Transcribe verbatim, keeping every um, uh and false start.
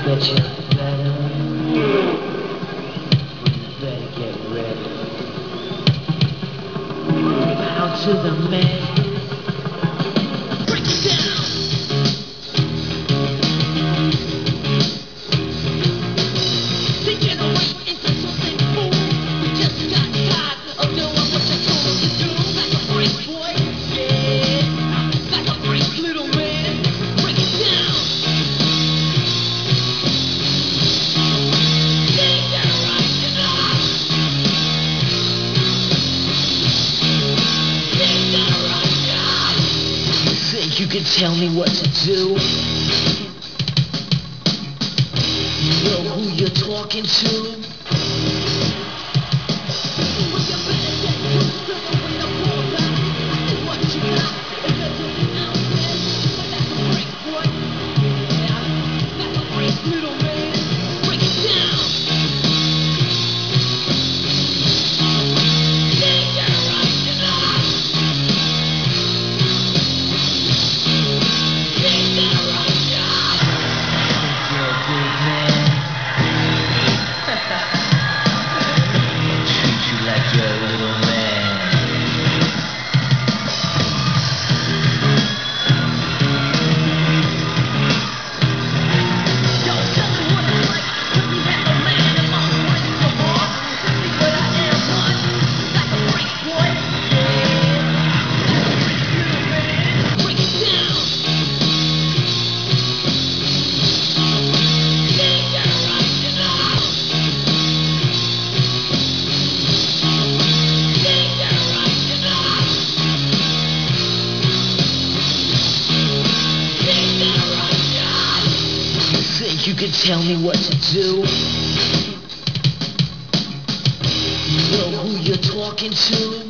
Bet you better, you better get ready. Bow to the man. Break it down. Degenerate into something cool. We just got tired of doing what you told us to do. Like a freak boy, yeah. Like a freak little man. Break it down. Think you can tell me what to do? You know who you're talking to? Well, you better get used to the way the ball's out. I see what you got. It's a different outfit. But that's a freak, boy. Yeah, that's a freak little man. Break it down. Treat you like you're a little man. Don't tell me what it's like to be half a man and my brain so hard to see what I am, one. Like a freak, boy. Yeah. Like a freak little man. Break it down. Think you can tell me what to do? You know who you're talking to?